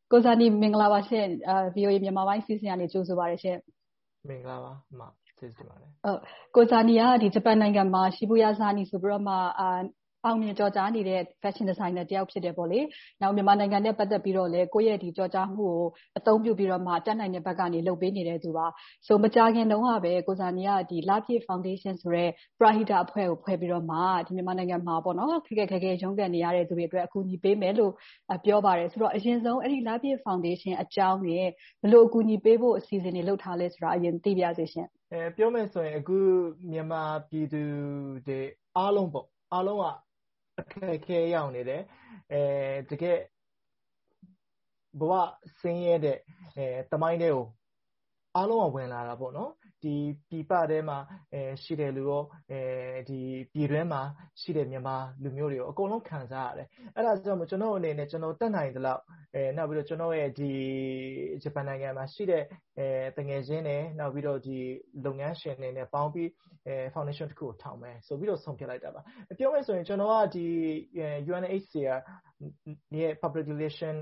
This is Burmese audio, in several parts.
ကိုဇာနီမင်္ဂလာပါရှင်VOA မြန်မာပိုင်းစီစဉ်ရနေကြိုဆိုပါရရှင်မင်္ဂလာပါအမကျေးဇူးတင်ပါတယ်ကိုဇာနီကဒီဂျပန်နိုင်ငံမှာရှိဘူယာဇာနီဆိုပြီးတော့မှအောင်မြင်ကြော်ကြားနေတဲ့ fashion designer တယောက်ဖြစ်တယ်ပေါ့လေ။နောက်မြန်မာနိုင်ငံနဲ့ပတ်သက်ပြီးတော့လည်းကိုယ့်ရဲ့ဒီကြော်ကြားမှုကိုအသုံးပြုပြီးတော့မှတက်နိုင်တဲ့ဘက်ကနေလုပ်ပေးနေတဲ့သူပါ။ဆိုမကြခင်တုန်းကပဲကိုဇာနီကဒီလပြည့် foundation ဆိုတဲ့ပရဟိတအဖွဲ့ကိုဖွဲ့ပြီးတော့မှဒီမြန်မာနိုင်ငံမှာပေါ့နော်ခက်ခဲရုန်းကန်နေရတဲ့သူတွေအတွက်အကူအညီပေးမယ်လို့ပြောပါတယ်။ဆိုတော့အရင်ဆုံးအဲ့ဒီလပြည့် foundation အကြောင်းနဲ့ဘယ်လိုအကူအညီပေးဖို့အစီအစဉ်တွေလုပ်ထားလဲဆိုတာအရင်သိပြစေရှင်။ပြောမယ်ဆိုရင်အခုမြန်မာပြည်သူတွေအားလုံးပေါ့အားလုံးကအခက်အခဲရောက်နေတယ်တကယ်ဘဝဆင်းရဲတဲ့တမိုင်းတွေကိုအားလုံးကဝင်လာတာပေါ့နော်ဒီပြည်ပထဲမှာရှိတဲ့လူရောဒီပြည်တွင်းမှာရှိတဲ့မြန်မာလူမျိုးတွေရောအကုန်လုံးခံစားရတယ်အဲ့ဒါကြောင့်ကျွန်တော်အနေနဲ့ကျွန်တော်တက်နိုင်သလောက်နောက်ပြီးတော့ကျွန်တော်ရဲ့ဒီဂျပန်နိုင်ငံမှာရှိတဲ့တငယ်ချင်းတွေနောက်ပြီးတော့ဒီလုပ်ငန်းရှင်တွေနဲ့ပေါင်းပြီးfoundation တစ်ခုကိုထောင်မယ်ဆိုပြီးတော့ဆုံးဖြတ်လိုက်တာပါပြောမယ်ဆိုရင်ကျွန်တော်ကဒီ UNHCR ရဲ့ public relation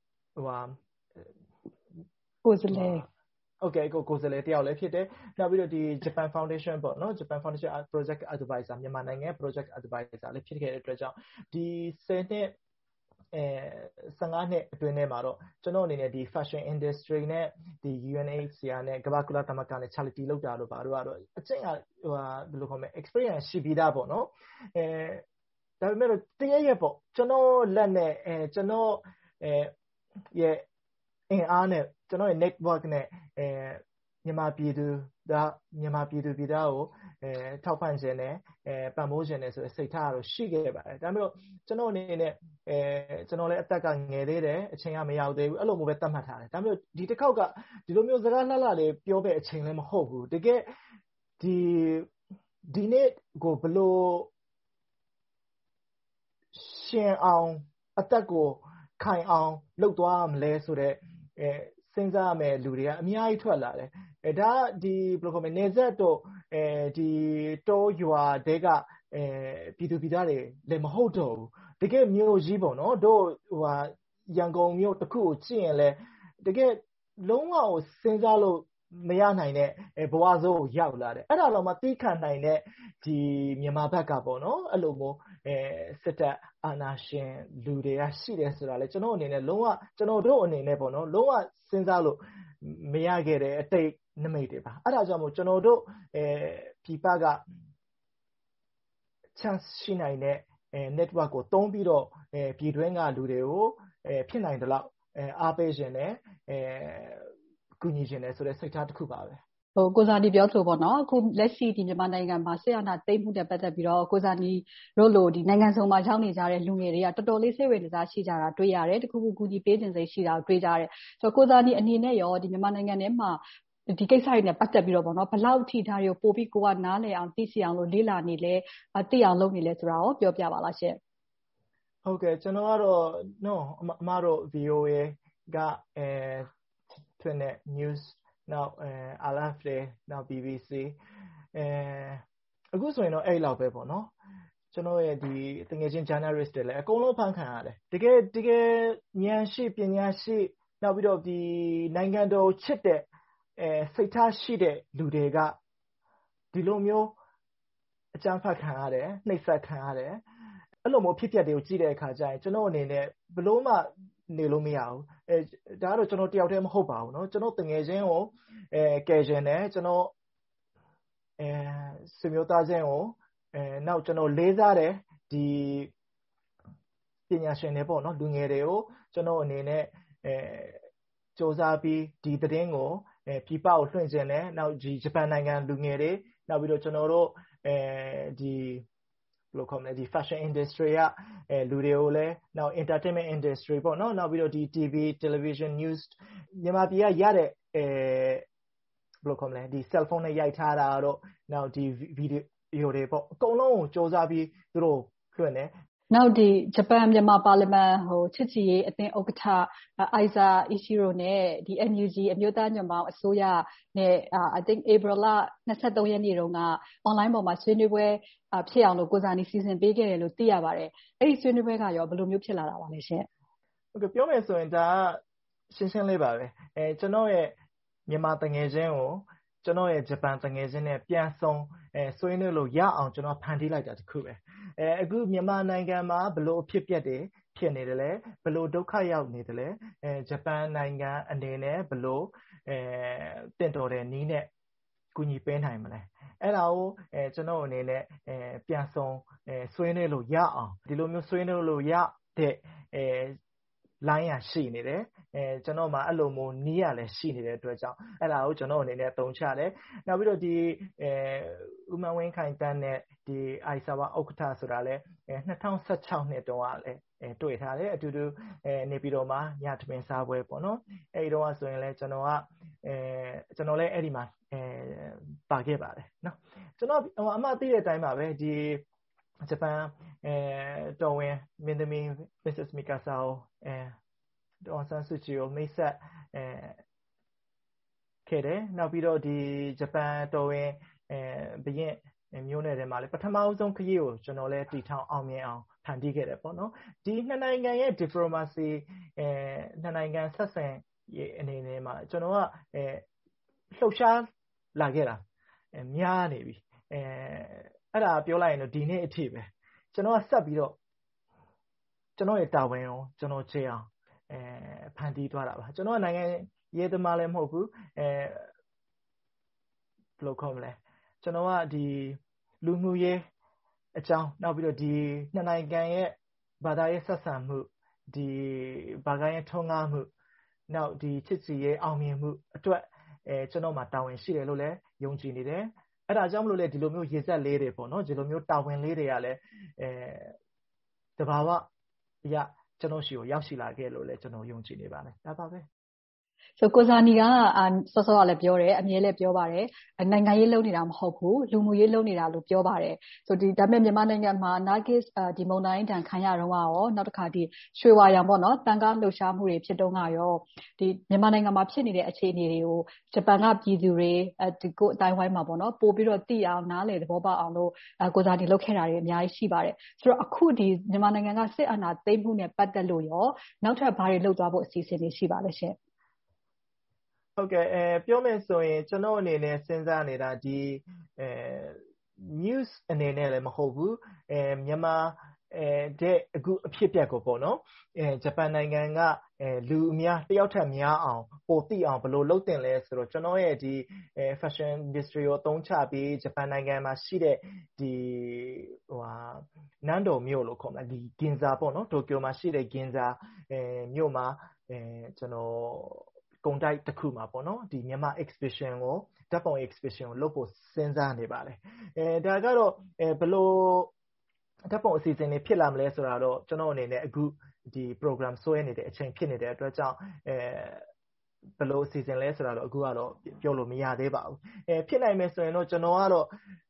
ကိုယ်စားလှယ် Okay ကိုယ်စားလှယ်တယောက်လည်းဖြစ်တယ်နောက်ပြီးတော့ဒီ Japan Foundation ပေါ့နော် Japan Foundation Project Advisor မြန်မာနိုင်ငံ Project Advisor လည်းဖြစ်ခဲ့တဲ့အတွက်ကြောင့်ဒီ10နှစ်15နှစ်အတွင်းထဲမှာတော့ကျွန်တော်အနေနဲ့ဒီ fashion industry နဲ့ဒီ UNHCR နဲ့ကမ္ဘာကုလသမဂ္ဂနဲ့ charity လောက်တာတော့ဘာလို့ကတော့အကျင့်ကဘယ်လိုခေါ်မလဲ experience ရှိပြီးသားပေါ့နော်ဒါပေမဲ့တရရဲ့ပေါ့ကျွန်တော်လက်နဲ့ကျွန်တော်ရဲ့အင်အားနဲ့ကျွန်တော်ရဲ့ network နဲ့မြန်မာပြည်သူပြည်သားကိုထောက်ပံ့ခြင်းနဲ့ပံ့ပိုးခြင်းနဲ့ဆိုတဲ့စိတ်ထားတော့ရှိခဲ့ပါတယ်ဒါပေမဲ့ကျွန်တော်အနေနဲ့ကျွန်တော်လည်းအသက်ကငယ်သေးတယ်အချိန်ကမရောက်သေးဘူးအဲ့လိုမျိုးပဲသတ်မှတ်ထားတယ်ဒါပေမဲ့ဒီတစ်ခေါက်ကဒီလိုမျိုးစကားလှလှလေးပြောတဲ့အချိန်လည်းမဟုတ်ဘူးတကယ်ဒီနေ့ကိုဘလို့ရှင်အောင်အသက်ကိုခိုင်အောင်လုပ်သွားမလဲဆိုတဲ့စဉ်းစားရမယ်လူတွေကအများကြီးထွက်လာတယ်ဒါဒီဘယ်လိုခေါ်မလဲနေဆက်တော့ဒီတောရွာတဲကပြည်သူပြည်သားတွေလည်းမဟုတ်တော့ဘူးတကယ်မြို့ကြီးပေါ့နော်တို့ရန်ကုန်မြို့တစ်ခုကိုကြည့်ရင်လည်းတကယ်လုံးဝကိုစဉ်းစားလို့မရနိုင်တဲ့ဘဝဆိုးကိုရောက်လာတယ်အဲ့ဒါတော့မှသိခံနိုင်တဲ့ဒီမြန်မာဘက်ကပေါ့နော်အဲ့လိုမျိုးစစ်တပ်အာဏာရှင်လူတွေကရှိတယ်ဆိုတာလေကျွန်တော်အနေနဲ့လုံးဝကျွန်တော်တို့အနေနဲ့ပေါ့နော်လုံးဝစဉ်းစားလို့မရခဲ့တဲ့အတိတ်နမိတ်တွေပါအဲ့ဒါကြောင့်မို့ကျွန်တော်တို့ပြည်ပက chance ရှိနိုင်တဲ့network ကိုတုံးပြီးတော့ပြည်တွင်းကလူတွေကိုဖြစ်နိုင်တယ်လို့အားပေးခြင်းနဲ့ကူညီခြင်းနဲ့ဆိုတဲ့စိတ်ထားတစ်ခုပါပဲကိုဇာနီပြောဆိုပေါ့နော်အခုလက်ရှိဒီမြန်မာနိုင်ငံမှာဆရာနာသိမ့်မှုတဲ့ပတ်သက်ပြီးတော့ကိုဇာနီတို့လိုဒီနိုင်ငံစုံမှာရောက်နေကြတဲ့လူငယ်တွေကတော်တော်လေးစိတ်ဝင်စားရှိကြတာတွေ့ရတယ်တခုခုကူညီပေးခြင်းစိတ်ရှိတာတွေ့ကြရတယ်ဆိုတော့ကိုဇာနီအနေနဲ့ရောဒီမြန်မာနိုင်ငံထဲမှာဒီကိစ္စတွေနဲ့ပတ်သက်ပြီးတော့ပေါ့နော်ဘယ်လောက်ထိဒါတွေကိုပို့ပြီးကိုကနားလည်အောင်သိရှိအောင်လို့လေ့လာနေလဲသိအောင်လုပ်နေလဲဆိုတာကိုပြောပြပါလားရှင့်ဟုတ်ကဲ့ကျွန်တော်ကတော့အမတို့ VOA ကထွန်းတဲ့ news နောက်RFA နောက် BBC အခုဆိုရင်တော့အဲ့လောက်ပဲပေါ့နော်ကျွန်တော်ရဲ့ဒီတကယ်ချင်း journalist တွေလည်းအကုန်လုံးဖန်ခံရတယ်တကယ်ဉာဏ်ရှိပညာရှိနောက်ပြီးတော့ဒီနိုင်ငံတော်ချစ်တဲ့စိတ်ထားရှိတဲ့လူတွေကဒီလိုမျိုးအကြမ်းဖက်ခံရတယ်နှိပ်စက်ခံရတယ်အဲ့လိုမျိုးဖြစ်ပျက်တွေကိုကြည့်တဲ့အခါကျရင်ကျွန်တော်အနေနဲ့ဘလို့မှနေလို့မရဘူးဒါကတော့ကျွန်တော်တယောက်တည်းမဟုတ်ပါဘူးเนาะကျွန်တော်တငယ်ချင်းကိုကယ်ရှင်တယ်ကျွန်တော်ဆွေမျိုးသားချင်းကိုနောက်ကျွန်တော်လေးစားတယ်ဒီပညာရှင်တွေပေါ့เนาะလူငယ်တွေကိုကျွန်တော်အနေနဲ့စ조사ပြီးဒီသတင်းကိုပြည်ပကိုလွှင့်ခြင်းနဲ့နောက်ဒီဂျပန်နိုင်ငံလူငယ်တွေနောက်ပြီးတော့ကျွန်တော်တို့ဒီဘယ်လိုခေါ်မလဲဒီ fashion industry ကလူတွေကိုလည်းနောက် entertainment industry ပေါ့နော်နောက်ပြီးတော့ဒီ TV television news မြန်မာပြည်ကရတဲ့ဘယ်လိုခေါ်မလဲဒီ cell phone နဲ့ရိုက်ထားတာတော့နောက်ဒီ video တွေပေါ့အကုန်လုံးကိုစ조사ပြီးသူတို့လွှင့်တယ်နောက်ဒီဂျပန်မြန်မာပါလီမန်ချစ်ကြည်ရေးအသင်းဥက္ကဋ္ဌအိုက်ဇာအီရှီရိုနဲ့ဒီ NUG အမျိုးသားညွန့်ပေါင်းအစိုးရနဲ့I think April 23ရက်နေ့တုန်းက online ပေါ်မှာဆွေးနွေးပွဲဖြစ်အောင်လို့ကိုဇာနီစီစဉ်ပေးခဲ့တယ်လို့သိရပါတယ်။အဲ့ဒီဆွေးနွေးပွဲကရောဘယ်လိုမျိုးဖြစ်လာတာပါလဲရှင်။ဟုတ်ကဲ့ပြောမယ်ဆိုရင်ဒါရှင်းရှင်းလေးပါပဲကျွန်တော်ရဲ့မြန်မာတငယ်ချင်းကိုကျွန်တော်ရဲ့ဂျပန်တငယ်ချင်းနဲ့ပြန်ဆုံဆွေးနွေးလို့ရအောင်ကျွန်တော်ဖန်တီးလိုက်တာတခုပဲအခုမြန်မာနိုင်ငံမှာဘလို့အဖြစ်ပြက်တွေဖြစ်နေတယ်လဲဘလို့ဒုက္ခရောက်နေတယ်လဲဂျပန်နိုင်ငံအနေနဲ့ဘလို့တင့်တော်တဲ့နည်းနဲ့ကူညီပေးနိုင်မလဲအဲ့ဒါကိုကျွန်တော်အနေနဲ့ပြန်ဆုံဆွေးနွေးလို့ရအောင်ဒီလိုမျိုးဆွေးနွေးလို့ရတဲ့လိုင်းရရှိနေတယ်ကျွန်တော်မှအဲ့လိုမျိုးနီးရလဲရှိနေတဲ့အတွက်ကြောင့်အဲ့ဒါကိုကျွန်တော်အနေနဲ့တုံချတယ်နောက်ပြီးတော့ဒီဦးမဝင်းခိုင်တန်းနဲ့ဒီအိုက်ဆာဝါဥက္ကဋ္ဌဆိုတာလဲ2016နှစ်တုန်းကလဲတွေ့ထားတယ်အတူတူနေပြည်တော်မှာညထမင်းစားပွဲပေါ့နော်အဲ့ဒီတော့ဆိုရင်လဲကျွန်တော်လဲအဲ့ဒီမှာပါခဲ့ပါတယ်နော်ကျွန်တော်အမှသိတဲ့အတိုင်းပါပဲဒီဂျပန်တော်ဝင်မင်းသမီး Mrs. Mikasa ကိုဒေါ်ဆန်းစုကြည်ကိုမိတ်ဆက်ခဲ့တယ်နောက်ပြီးတော့ဒီဂျပန်တော်ဝင်ဘရင်မျိုးနယ်ထဲမှာလေပထမဆုံးခရီးကိုကျွန်တော်လဲတည်ထောင်အောင်မြင်အောင်ဖန်တီးခဲ့တယ်ပေါ့နော်ဒီနှစ်နိုင်ငံရဲ့ diplomacy နှစ်နိုင်ငံဆက်ဆံရေးအနေနဲ့မှာကျွန်တော်ကလှုပ်ရှားလာခဲ့တာများနေပြီအဲ့ဒါပြောလိုက်ရင်တော့ဒီနေ့အထိပဲကျွန်တော်ကဆက်ပြီးတော့ကျွန်တော်ရဲ့တာဝန်ကိုကျွန်တော်ချေအောင်ဖန်တီးသွားတာပါကျွန်တော်နိုင်ငံရေးသမားလည်းမဟုတ်ဘူးဘယ်လိုခေါ်မလဲကျွန်တော်ကဒီလူမှုရေးအကြောင်းနောက်ပြီးတော့ဒီနှစ်နိုင်ငံရဲ့ဘာသာရေးဆက်ဆံမှုဒီဘာသာရေးထုံးကားမှုနောက်ဒီချစ်စီရေးအောင်မြင်မှုအတွက်ကျွန်တော်မှာတာဝန်ရှိတယ်လို့လည်းယုံကြည်နေတယ်အဲ့ဒါကြောင့်မလို့လေဒီလိုမျိုးရေစက်လေးတွေပေါ့နော်ဒီလိုမျိုးတာဝန်လေးတွေကလည်းတဘာဝအရာကျွန်တော်ရှိကိုရောက်ရှိလာခဲ့လို့လည်းကျွန်တော်ယုံကြည်နေပါတယ်ဒါပါပဲဆိုကိုဇာနီကစောစောကလည်းပြောတယ်အမြဲလည်းပြောပါတယ်နိုင်ငံရေးလုပ်နေတာမဟုတ်ဘူးလူမှုရေးလုပ်နေတာလို့ပြောပါတယ်ဆိုဒီဒါပေမဲ့မြန်မာနိုင်ငံမှာ Nargis ဒီမုံတိုင်းတန်ခံရတော့ရောနောက်တစ်ခါဒီရွှေဝါရောင်ပေါ့နော်တန်ကားလှုပ်ရှားမှုတွေဖြစ်တော့ကရောဒီမြန်မာနိုင်ငံမှာဖြစ်နေတဲ့အခြေအနေတွေကိုဂျပန်ကပြည်သူတွေဒီကိုအတိုင်းဝိုင်းမှာပေါ့နော်ပို့ပြီးတော့သိအောင်နားလည်သဘောပေါက်အောင်လို့ကိုဇာနီလုပ်ခဲ့တာတွေအများကြီးရှိပါတယ်ဆိုတော့အခုဒီမြန်မာနိုင်ငံကစစ်အာဏာသိမ်းမှုနဲ့ပတ်သက်လို့ရောနောက်ထပ်ဘာတွေလုပ်သွားဖို့အစီအစဉ်တွေရှိပါလဲရှင်ဟုတ်ကဲ့ပြောမယ်ဆိုရင်ကျွန်တော်အနေနဲ့စဉ်းစားနေတာဒီ news အနေနဲ့လည်းမဟုတ်ဘူးမြန်မာတဲ့အခုအဖြစ်ပြက်ကိုပေါ့နော်ဂျပန်နိုင်ငံကလူအများတယောက်ထက်များအောင်ပိုသိအောင်ဘယ်လိုလုပ်တင်လဲဆိုတော့ကျွန်တော်ရဲ့ဒီfashion industry ကိုအသုံးချပြီးဂျပန်နိုင်ငံမှာရှိတဲ့ဒီနန်းတော်မြို့လို့ခေါ်မှာဒီဂင်ဇာပေါ့နော်တိုကျိုမှာရှိတဲ့ဂင်ဇာမြို့မှာကျွန်တော်ကုန်တိုက်တစ်ခုမှာပေါ့နော်ဒီမြန်မာ exhibition ကိုဓာတ်ပုံ exhibition ကိုလုပ်ဖို့စဉ်းစားနေပါတယ်ဒါကတော့ဘယ်လိုဓာတ်ပုံအစီအစဉ်တွေဖြစ်လာမလဲဆိုတာတော့ကျွန်တော်အနေနဲ့အခုဒီ program ဆွဲနေတဲ့အချိန်ဖြစ်နေတဲ့အတွက်ကြောင့်ဘယ်လိုအစီအစဉ်လဲဆိုတာတော့အခုကတော့ပြောလို့မရသေးပါဘူးဖြစ်နိုင်မယ်ဆိုရင်တော့ကျွန်တော်ကတော့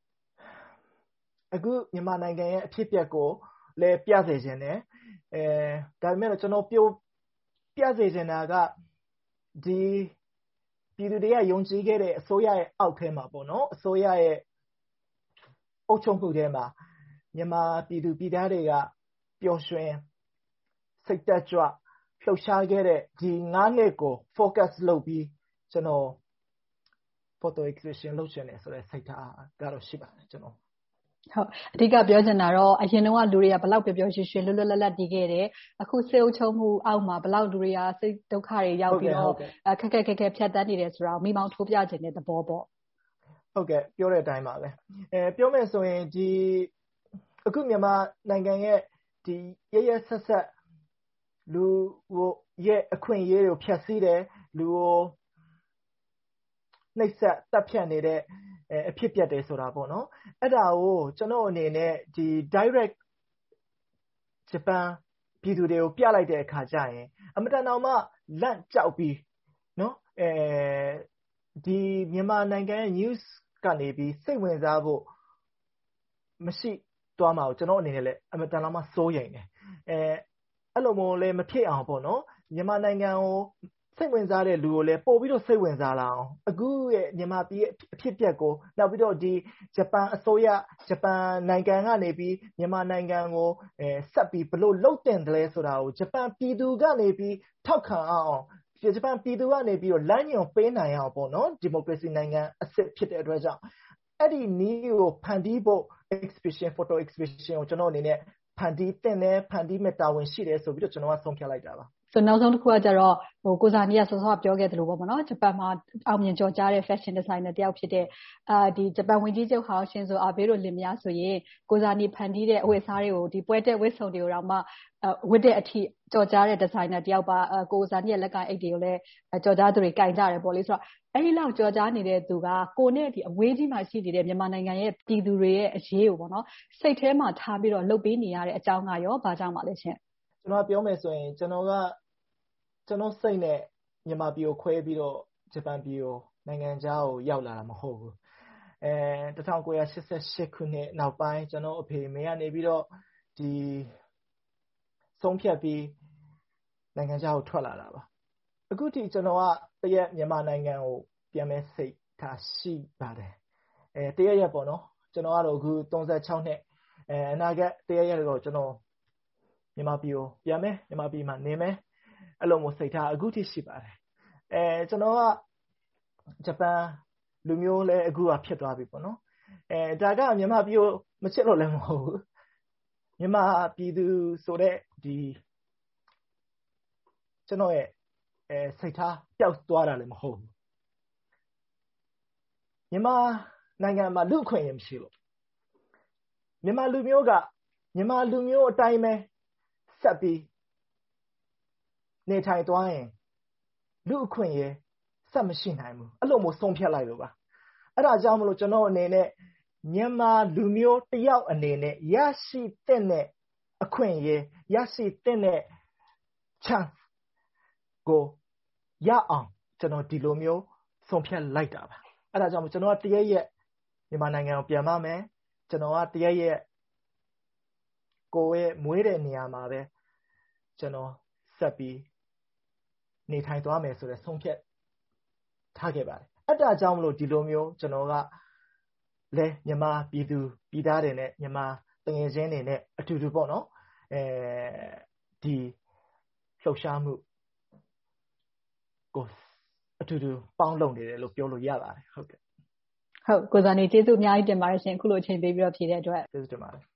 အခုမြန်မာနိုင်ငံရဲ့အဖြစ်အပျက်ကိုလည်းပြစေခြင်းနဲ့ဒါပေမဲ့ကျွန်တော်ပြစေခြင်းတာကဒီပြည်သူတွေကယုံကြည်ခဲ့တဲ့အစိုးရရဲ့အောက်ထဲမှာပေါ့နော်အစိုးရရဲ့အုပ်ချုပ်မှုထဲမှာမြန်မာပြည်သူပြည်သားတွေကပျော်ရွှင်စိတ်သက်ကြွလှုပ်ရှားခဲ့တဲ့ဒီ9နှစ်ကို focus လုပ်ပြီးကျွန်တော် photo exhibition လုပ်ချင်တယ်ဆိုတဲ့စိတ်ထားကတော့ရှိပါတယ်ကျွန်တော်ဟုတ်အဓိကပြောချင်တာတော့အရင်တုန်းကလူတွေကဘလောက်ပျော်ပျော်ရွှင်ရွှင်လွတ်လွတ်လပ်လပ်တည်ခဲ့တယ်အခုစေအုပ်ချုပ်မှုအောက်မှာဘလောက်လူတွေကစိတ်ဒုက္ခတွေရောက်ပြီးတော့ခက်ခက်ဖြတ်တန်းနေတယ်ဆိုတာကိုမိမောင်းထိုးပြခြင်းတဲ့သဘောပေါ့ဟုတ်ကဲ့ပြောတဲ့အတိုင်းပါပဲပြောမယ်ဆိုရင်ဒီအခုမြန်မာနိုင်ငံရဲ့ဒီရဆက်ဆက်လူရဲ့အခွင့်အရေးတွေကိုဖျက်ဆီးတယ်လူကိုနှိပ်စက်တပ်ဖြတ်နေတဲ့အဖြစ်ပြက်တယ်ဆိုတာပေါ့နော်အဲ့ဒါကိုကျွန်တော်အနေနဲ့ဒီ direct ဂျပန်ပြည်သူတွေကိုပြလိုက်တဲ့အခါကျရင်အမတန်တော်မှလန့်ကြောက်ပြီးနော်ဒီမြန်မာနိုင်ငံရဲ့ news ကနေပြီးစိတ်ဝင်စားဖို့မရှိသွားမှာကိုကျွန်တော်အနေနဲ့လည်းအမတန်တော်မှစိုးရိမ်တယ်အဲ့လိုမျိုးလည်းမဖြစ်အောင်ပေါ့နော်မြန်မာနိုင်ငံကိုစိတ်ဝင်စားတဲ့လူကိုလည်းပို့ပြီးတော့စိတ်ဝင်စားလာအောင်အခုရဲ့မြန်မာပြည်ရဲ့အဖြစ်ပြက်ကိုနောက်ပြီးတော့ဒီဂျပန်အစိုးရဂျပန်နိုင်ငံကနေပြီးမြန်မာနိုင်ငံကိုဆက်ပြီးဘယ်လိုလုပ်တင်တယ်လဲဆိုတာကိုဂျပန်ပြည်သူကနေပြီးထောက်ခံအောင်ဂျပန်ပြည်သူကနေပြီးတော့လမ်းညွှန်ပေးနိုင်အောင်ပေါ့နော်ဒီမိုကရေစီနိုင်ငံအစစ်ဖြစ်တဲ့အတွက်ကြောင့်အဲ့ဒီနည်းကိုဖန်တီးဖို့ exhibition photo exhibition ကိုကျွန်တော်အနေနဲ့ဖန်တီးတင်တယ်ဖန်တီးမဲ့တာဝန်ရှိတယ်ဆိုပြီးတော့ကျွန်တော်ကဆုံးဖြတ်လိုက်တာပါဆိုနောက်ဆုံးတစ်ခုကကြတော့ကိုဇာနီကစောစောပြောခဲ့သလိုပေါ့နော်ဂျပန်မှာအောင်မြင်ကျော်ကြားတဲ့ fashion designer တယောက်ဖြစ်တဲ့ဒီဂျပန်ဝန်ကြီးချုပ်ဟောင်းရှင်ဇိုအာဘေးတို့လင်မယားဆိုရင်ကိုဇာနီဖန်တီးတဲ့အဝတ်အစားတွေကိုဒီပွဲတက်ဝတ်စုံတွေကိုတော့မှဝတ်တဲ့အထိကျော်ကြားတဲ့ designer တယောက်ပါကိုဇာနီရဲ့လက်ကအိတ်တွေကိုလည်းကျော်ကြားသူတွေကင်ကြတယ်ပေါ့လေဆိုတော့အဲ့ဒီလောက်ကျော်ကြားနေတဲ့သူကကိုနဲ့ဒီအဝေးကြီးမှာရှိနေတဲ့မြန်မာနိုင်ငံရဲ့ပြည်သူတွေရဲ့အရေးကိုပေါ့နော်စိတ်ထဲမှာထားပြီးတော့လုပ်ပေးနေရတဲ့အကြောင်းကရောဘာကြောင့်ပါလဲရှင်ကျွန်တော်ပြောမယ်ဆိုရင်ကျွန်တော်စိတ်နဲ့မြန်မာပြည်ကိုခွဲပြီးတော့ဂျပန်ပြည်ကိုနိုင်ငံခြားကိုရောက်လာတာမဟုတ်ဘူး1988ခုနှစ်နောက်ပိုင်းကျွန်တော်အဖေမေကနေပြီးတော့ဒီဆုံးဖြတ်ပြီးနိုင်ငံခြားကိုထွက်လာတာပါအခုထိကျွန်တော်ကတရက်မြန်မာနိုင်ငံကိုပြန်မဲ့စိတ်ထားရှိပါတယ်တရက်ပေါ့နော်ကျွန်တော်ကတော့အခု36နှစ်အနာဂတ်တရက်တော့ကျွန်တော်မြန်မာပြည်ကိုပြန်မယ်မြန်မာပြည်မှာနေမယ်အဲ့လိုမျိုးစိတ်ထားအခုထိရှိပါတယ်ကျွန်တော်ကဂျပန်လူမျိုးလည်းအခုဖြစ်သွားပြီပေါ့နော်ဒါကမြန်မာပြည်ကိုမချစ်လို့လည်းမဟုတ်ဘူးမြန်မာပြည်သူဆိုတဲ့ဒီကျွန်တော်ရဲ့စိတ်ထားပျောက်သွားတာလည်းမဟုတ်ဘူးမြန်မာနိုင်ငံမှာလူ့အခွင့်အရေးမရှိလို့မြန်မာလူမျိုးကမြန်မာလူမျိုးအတိုင်းပဲဆက်ပြီးနေထိုင်သွားရင်လူအခွင့်အရေးဆက်မရှိနိုင်ဘူးအဲ့လိုမျိုးဆုံးဖြတ်လိုက်လို့ပါအဲ့ဒါကြောင့်မလို့ကျွန်တော်အနေနဲ့မြန်မာလူမျိုးတယောက်အနေနဲ့ရရှိတဲ့အခွင့်အရေးရရှိတဲ့ chance ကိုရအောင်ကျွန်တော်ဒီလိုမျိုးဆုံးဖြတ်လိုက်တာပါအဲ့ဒါကြောင့်မို့ကျွန်တော်တရက်ရက်မြန်မာနိုင်ငံကိုပြန်มาမယ်ကျွန်တော်ကတရက်ရက်ကိုယ့်ရဲ့မွေးတဲ့နေရာမှာပဲကျွန်တော်ဆက်ပြီးနေထိုင်သွားမယ်ဆိုတဲ့ဆုံးဖြတ်ထားခဲ့ပါတယ်အဲ့ဒါကြောင့်မလို့ဒီလိုမျိုးကျွန်တော်ကလဲမြန်မာပြည်သူပြည်သားတွေနဲ့မြန်မာတငယ်ချင်းတွေနဲ့အတူတူပေါ့နော်ဒီလှုပ်ရှားမှုကိုအတူတူပေါင်းလုပ်နေတယ်လို့ပြောလို့ရပါတယ်ဟုတ်ကဲ့ဟုတ်ကိုဇာနေကျေးဇူးအများကြီးတင်ပါတယ်ရှင်အခုလိုအချိန်ပေးပြီးတော့ဖြေတဲ့အတွက်ကျေးဇူးတင်ပါတယ်